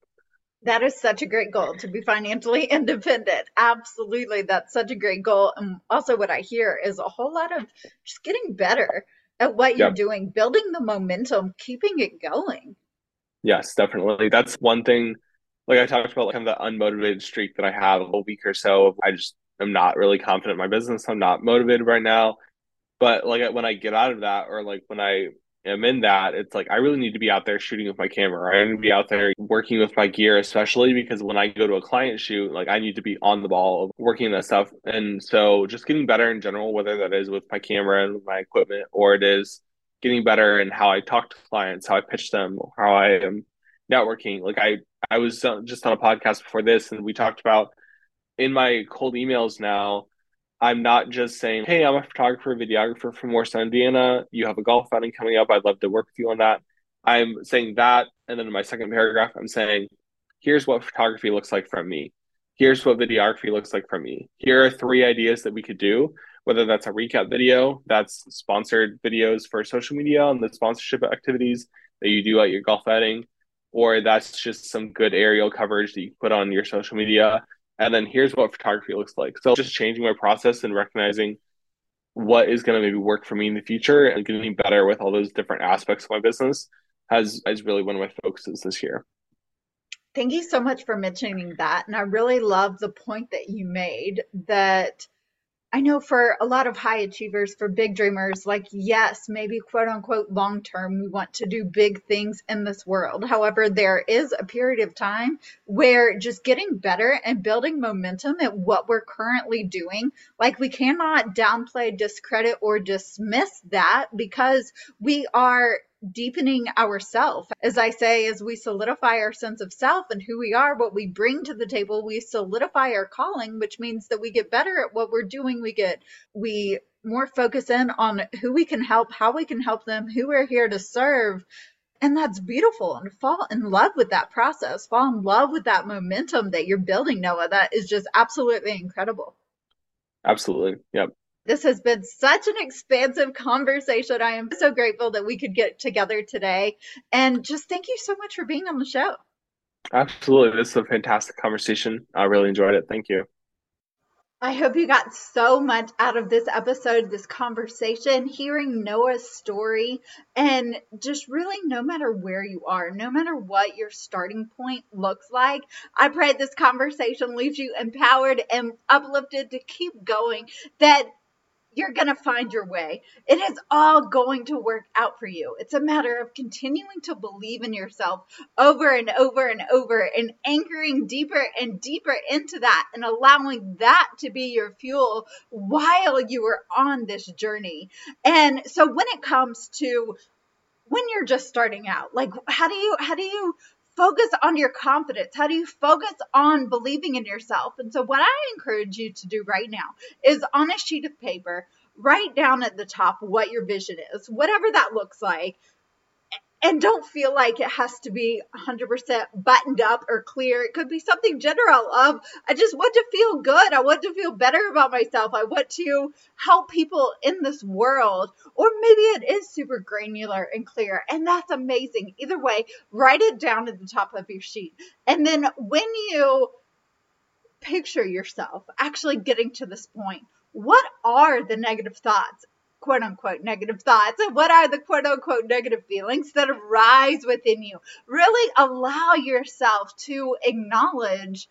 That is such a great goal to be financially independent. Absolutely. That's such a great goal. And also, what I hear is a whole lot of just getting better at what you're Yep. doing, building the momentum, keeping it going. Yes, definitely. That's one thing. Like I talked about, like kind of the unmotivated streak that I have a week or so. I just am not really confident in my business. I'm not motivated right now. But like when I get out of that, or like when I am in that, it's like I really need to be out there shooting with my camera. I need to be out there working with my gear, especially because when I go to a client shoot, like I need to be on the ball working that stuff. And so just getting better in general, whether that is with my camera and my equipment, or it is getting better in how I talk to clients, how I pitch them, how I am networking. Like I was just on a podcast before this, and we talked about in my cold emails now I'm not just saying, hey, I'm a photographer, videographer from Morristown, Indiana. You have a golf outing coming up. I'd love to work with you on that. I'm saying that. And then in my second paragraph, I'm saying, here's what photography looks like from me. Here's what videography looks like from me. Here are three ideas that we could do, whether that's a recap video, that's sponsored videos for social media and the sponsorship activities that you do at your golf outing, or that's just some good aerial coverage that you put on your social media and then here's what photography looks like. So just changing my process and recognizing what is going to maybe work for me in the future and getting better with all those different aspects of my business has really one of my focuses this year. Thank you so much for mentioning that. And I really love the point that you made that I know for a lot of high achievers, for big dreamers, like, yes, maybe quote unquote long term, we want to do big things in this world. However, there is a period of time where just getting better and building momentum at what we're currently doing, like, we cannot downplay, discredit, or dismiss that, because we are deepening ourself. As I say, as we solidify our sense of self and who we are, what we bring to the table, we solidify our calling, which means that we get better at what we're doing. We more focus in on who we can help, how we can help them, who we're here to serve. And that's beautiful. And fall in love with that process, fall in love with that momentum that you're building, Noah. That is just absolutely incredible. Absolutely. Yep. This has been such an expansive conversation. I am so grateful that we could get together today. And just thank you so much for being on the show. Absolutely. This is a fantastic conversation. I really enjoyed it. Thank you. I hope you got so much out of this episode, this conversation, hearing Noah's story, and just really, no matter where you are, no matter what your starting point looks like, I pray this conversation leaves you empowered and uplifted to keep going, that you're going to find your way. It is all going to work out for you. It's a matter of continuing to believe in yourself over and over and over, and anchoring deeper and deeper into that, and allowing that to be your fuel while you are on this journey. And so when it comes to when you're just starting out, like, how do you focus on your confidence? How do you focus on believing in yourself? And so what I encourage you to do right now is, on a sheet of paper, write down at the top what your vision is, whatever that looks like. And don't feel like it has to be 100% buttoned up or clear. It could be something general of, I just want to feel good. I want to feel better about myself. I want to help people in this world. Or maybe it is super granular and clear, and that's amazing. Either way, write it down at the top of your sheet. And then when you picture yourself actually getting to this point, what are the negative thoughts, quote unquote negative thoughts, and what are the quote unquote negative feelings that arise within you? Really allow yourself to acknowledge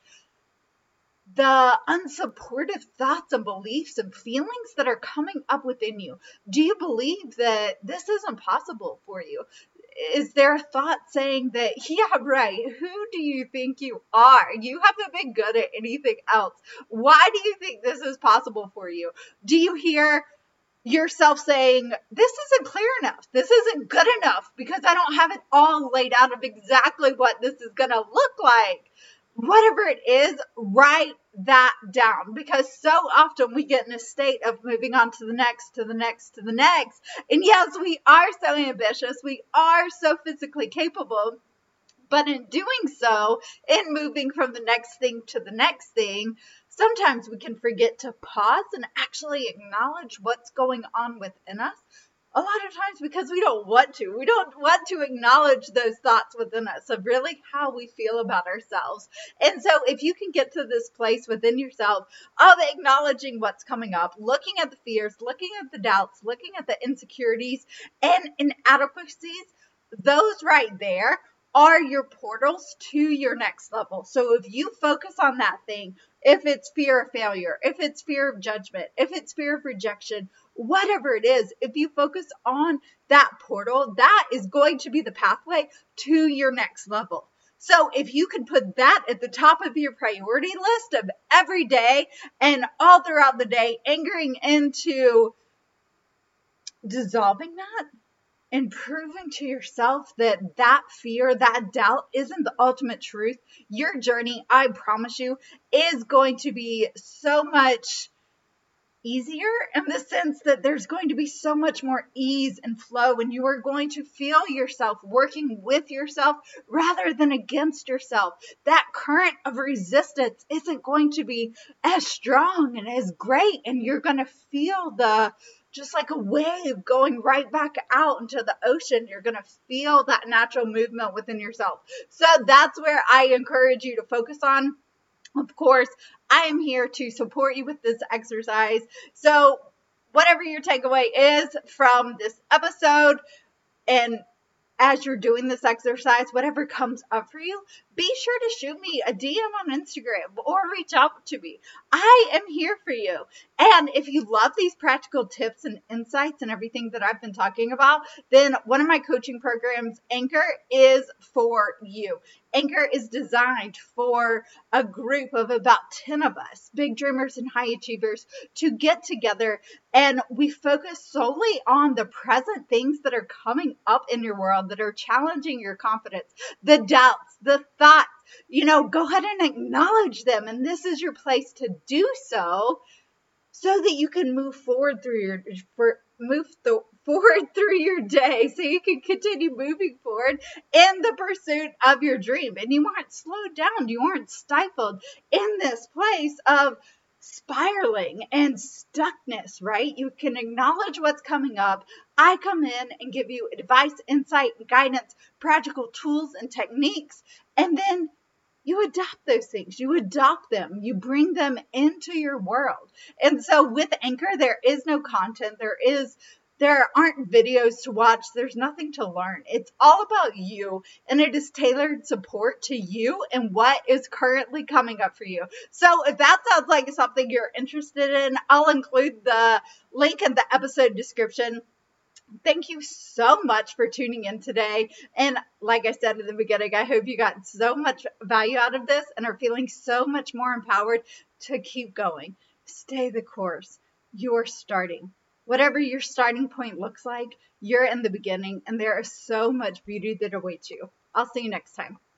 the unsupportive thoughts and beliefs and feelings that are coming up within you. Do you believe that this isn't possible for you? Is there a thought saying that, yeah, right, who do you think you are? You haven't been good at anything else. Why do you think this is possible for you? Do you hear yourself saying, this isn't clear enough, this isn't good enough, because I don't have it all laid out of exactly what this is going to look like? Whatever it is, write that down, because so often we get in a state of moving on to the next, to the next, to the next. And yes, we are so ambitious, we are so physically capable, but in doing so, in moving from the next thing to the next thing, sometimes we can forget to pause and actually acknowledge what's going on within us. A lot of times because we don't want to. We don't want to acknowledge those thoughts within us of really how we feel about ourselves. And so if you can get to this place within yourself of acknowledging what's coming up, looking at the fears, looking at the doubts, looking at the insecurities and inadequacies, those right there are your portals to your next level. So if you focus on that thing, if it's fear of failure, if it's fear of judgment, if it's fear of rejection, whatever it is, if you focus on that portal, that is going to be the pathway to your next level. So if you can put that at the top of your priority list of every day and all throughout the day, anchoring into dissolving that, and proving to yourself that that fear, that doubt isn't the ultimate truth, your journey, I promise you, is going to be so much easier, in the sense that there's going to be so much more ease and flow, and you are going to feel yourself working with yourself rather than against yourself. That current of resistance isn't going to be as strong and as great, and you're going to feel just like a wave going right back out into the ocean. You're going to feel that natural movement within yourself. So that's where I encourage you to focus on. Of course, I am here to support you with this exercise. So whatever your takeaway is from this episode, and as you're doing this exercise, whatever comes up for you, be sure to shoot me a DM on Instagram or reach out to me. I am here for you. And if you love these practical tips and insights and everything that I've been talking about, then one of my coaching programs, Anchor, is for you. Anchor is designed for a group of about 10 of us, big dreamers and high achievers, to get together, and we focus solely on the present things that are coming up in your world that are challenging your confidence, the doubts, the thoughts. Go ahead and acknowledge them, and this is your place to do so that you can move forward through your day, so you can continue moving forward in the pursuit of your dream, and you aren't slowed down, you aren't stifled in this place of spiraling and stuckness, right? You can acknowledge what's coming up. I come in and give you advice, insight, guidance, practical tools and techniques, and then you adopt those things, you adopt them, you bring them into your world. And so with Anchor, there is no content, there aren't videos to watch, there's nothing to learn. It's all about you, and it is tailored support to you and what is currently coming up for you. So if that sounds like something you're interested in, I'll include the link in the episode description. Thank you so much for tuning in today. And like I said in the beginning, I hope you got so much value out of this and are feeling so much more empowered to keep going. Stay the course. You're starting. Whatever your starting point looks like, you're in the beginning, and there is so much beauty that awaits you. I'll see you next time.